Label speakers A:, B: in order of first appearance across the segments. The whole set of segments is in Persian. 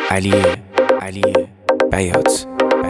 A: علی بیات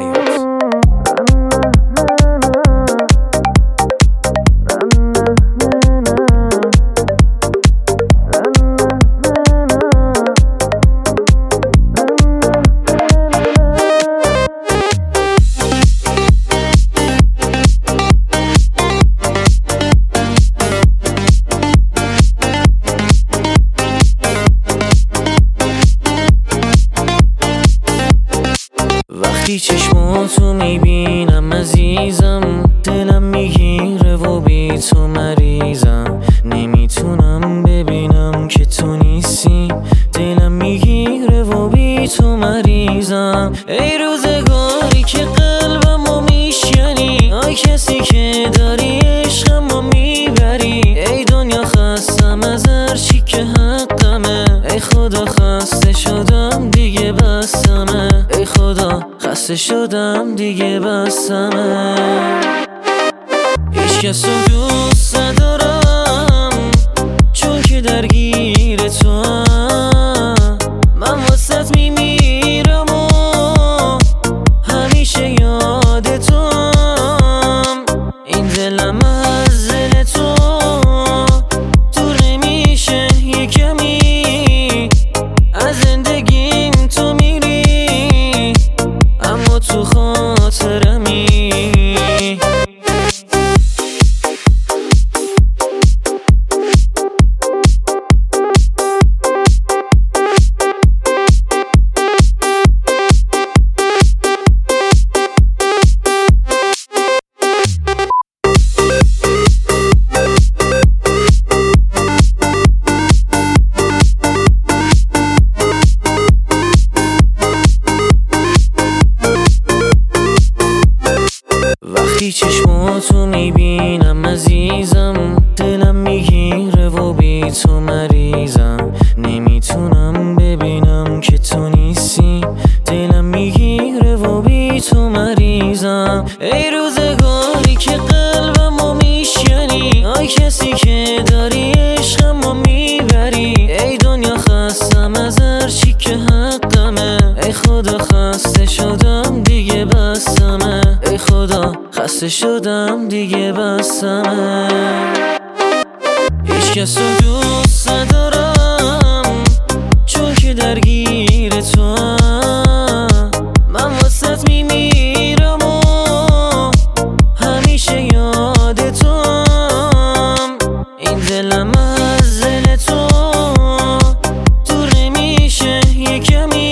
A: وقتی چشماتو میبینم عزیزم، دلم میگیره و بی تو مریضم. نمیتونم ببینم که تو نیستی، دلم میگیره و بی تو مریضم. ای روزگاری که قلبمو میشکنی، آی کسی که داری عشقمو میبری. ای دنیا خستم از هرچی که حقمه، ای خدا خسته شدم دیگه بسمه. ای خدا خسته شدم دیگه بسمه. هیچ کس رو دوست ندارم چون که درگیر تو هم. من واسط میمیرم و همیشه یاد تو هم. این دلم از دل تو دور نمیشه یه کمی. از زندگیم تو میری اما تو خاطرمی. وقتی چشماتو میبینم عزیزم، دلم میگیره و بی تو مریضم. نمیتونم ببینم که تو نیستی، دلم میگیره و بی تو مریضم. ای روزگاری که قلبمو میشکنی، آی کسی که داری عشقمو میبری. ای دنیا خستم از هرچی که حقمه، ای خدا خسته شدم دیگه بسمه. ای خدا خسته شدم دیگه بسمه. هیچ کس رو دوست ندارم چون که درگیر تو هم. من واسط میمیرم و همیشه یاد تو هم. این دلم از دل تو دور نمیشه یه کمی.